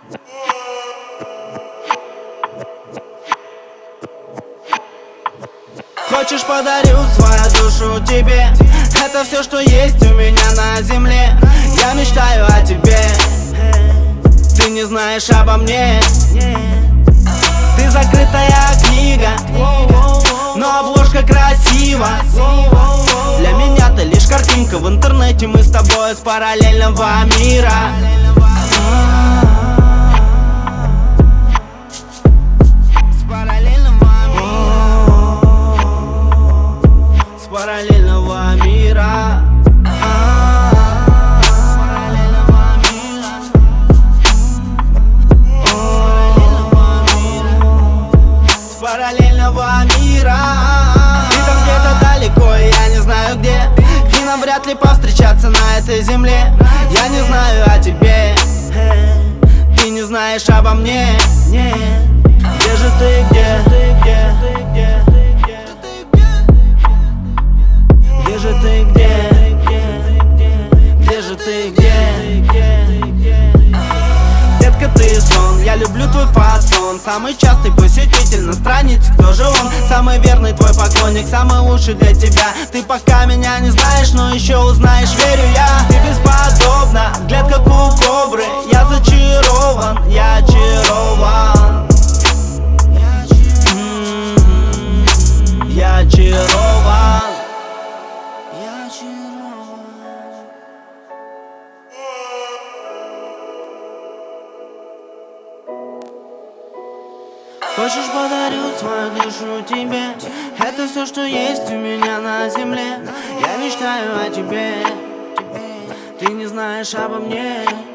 Хочешь, подарю свою душу тебе? Это все, что есть у меня на земле. Я мечтаю о тебе, ты не знаешь обо мне. Ты закрытая книга, но обложка красива. Для меня ты лишь картинка в интернете. Мы с тобой с параллельного мира. Параллельного мира. С параллельного мира. Ты там где-то далеко, и я не знаю где. И нам вряд ли повстречаться на этой земле. Я не знаю о тебе, ты не знаешь обо мне. Где же ты, где? Где же ты, где? Где же ты, где? Детка, ты сон, я люблю твой фасон. Самый частый посетитель на странице, кто же он? Самый верный твой поклонник, самый лучший для тебя. Ты пока меня не знаешь, но еще узнаешь, верю я. Ты бесподобна, взгляд как у кобры. Я зачарован, я очарован. Я очарован. Хочешь, подарю свою душу тебе? Это все, что есть у меня на земле. Я мечтаю о тебе, ты не знаешь обо мне.